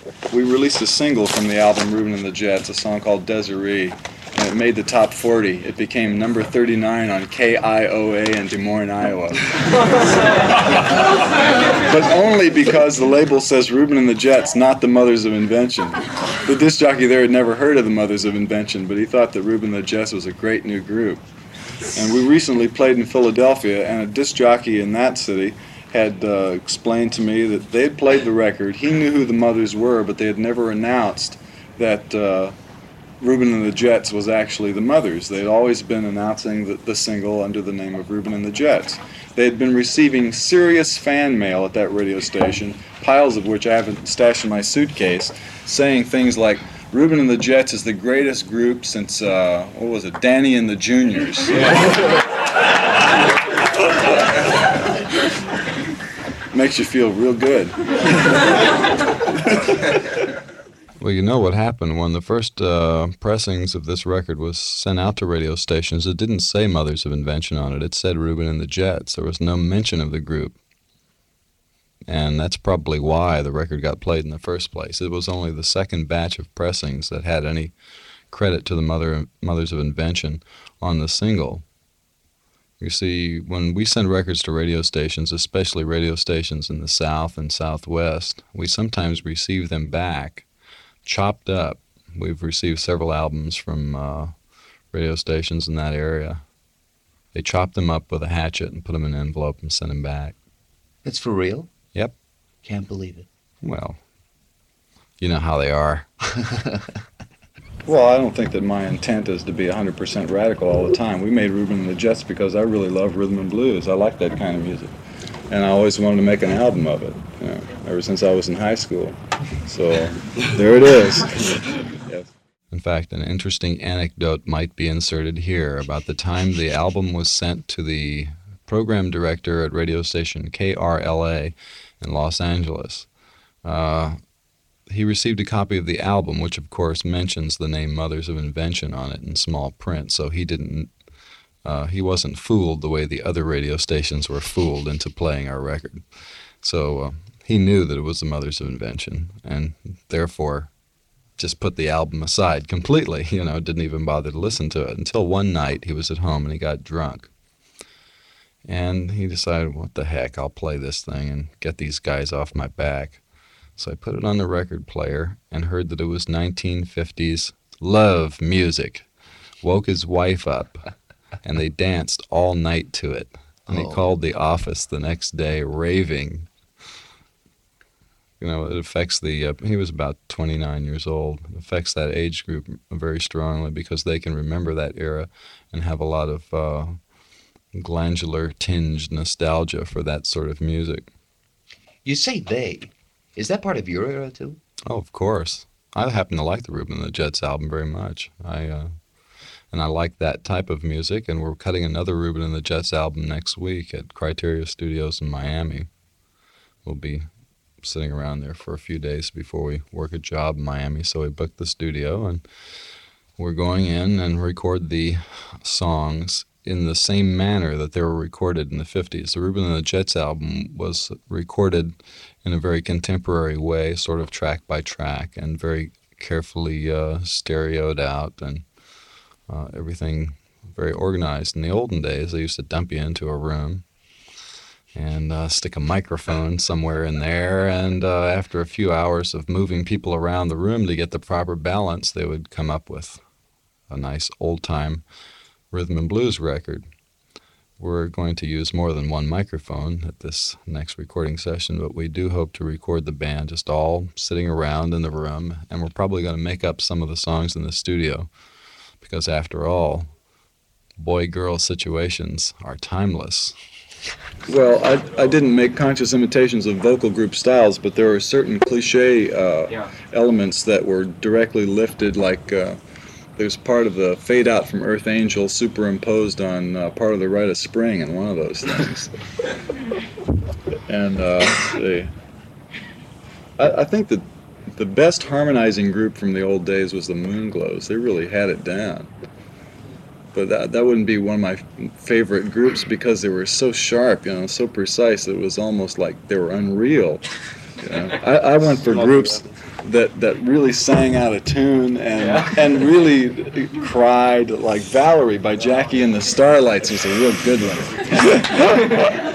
we released a single from the album Reuben and the Jets, a song called Desiree, and it made the top 40. It became number 39 on KIOA in Des Moines, Iowa. But only because the label says Reuben and the Jets, not the Mothers of Invention. The disc jockey there had never heard of the Mothers of Invention, but he thought that Reuben and the Jets was a great new group. And we recently played in Philadelphia, and a disc jockey in that city had explained to me that they had played the record. He knew who the Mothers were, but they had never announced that Reuben and the Jets was actually the Mothers. They had always been announcing the single under the name of Reuben and the Jets. They had been receiving serious fan mail at that radio station, piles of which I haven't stashed in my suitcase, saying things like, Reuben and the Jets is the greatest group since, Danny and the Juniors. Makes you feel real good. Well, you know what happened when the first pressings of this record was sent out to radio stations. It didn't say Mothers of Invention on it. It said Reuben and the Jets. There was no mention of the group. And that's probably why the record got played in the first place. It was only the second batch of pressings that had any credit to the Mothers of Invention on the single. You see, when we send records to radio stations, especially radio stations in the South and Southwest, we sometimes receive them back chopped up. We've received several albums from radio stations in that area. They chop them up with a hatchet and put them in an envelope and send them back. That's for real? Yep. Can't believe it. Well, you know how they are. Well, I don't think that my intent is to be 100% radical all the time. We made Reuben and the Jets because I really love rhythm and blues. I like that kind of music. And I always wanted to make an album of it, ever since I was in high school. So there it is. Yes. In fact, an interesting anecdote might be inserted here about the time the album was sent to the program director at radio station KRLA in Los Angeles. He received a copy of the album, which of course mentions the name Mothers of Invention on it in small print, so he wasn't fooled the way the other radio stations were fooled into playing our record. So he knew that it was the Mothers of Invention, and therefore just put the album aside completely, didn't even bother to listen to it, until one night he was at home and he got drunk. And he decided, what the heck, I'll play this thing and get these guys off my back. So I put it on the record player and heard that it was 1950s love music. Woke his wife up, and they danced all night to it. And he called the office the next day raving. It affects he was about 29 years old. It affects that age group very strongly because they can remember that era and have a lot of glandular tinged nostalgia for that sort of music. You say they. Is that part of your era, too? Oh, of course. I happen to like the Reuben and the Jets album very much. And I like that type of music, and we're cutting another Reuben and the Jets album next week at Criteria Studios in Miami. We'll be sitting around there for a few days before we work a job in Miami, so we booked the studio, and we're going in and record the songs in the same manner that they were recorded in the 50s. The Reuben and the Jets album was recorded in a very contemporary way, sort of track by track, and very carefully stereoed out, and everything very organized. In the olden days, they used to dump you into a room and stick a microphone somewhere in there, and after a few hours of moving people around the room to get the proper balance, they would come up with a nice old-time rhythm and blues record. We're going to use more than one microphone at this next recording session, but we do hope to record the band just all sitting around in the room, and we're probably going to make up some of the songs in the studio, because after all, boy-girl situations are timeless. Well, I didn't make conscious imitations of vocal group styles, but there are certain cliche elements that were directly lifted, like there's part of the Fade Out from Earth Angel superimposed on part of the Rite of Spring in one of those things. And I think that the best harmonizing group from the old days was the Moonglows. They really had it down. But that wouldn't be one of my favorite groups because they were so sharp, so precise. It was almost like they were unreal. I went for groups. that really sang out of tune and really cried, like Valerie by Jackie and the Starlights was a real good one.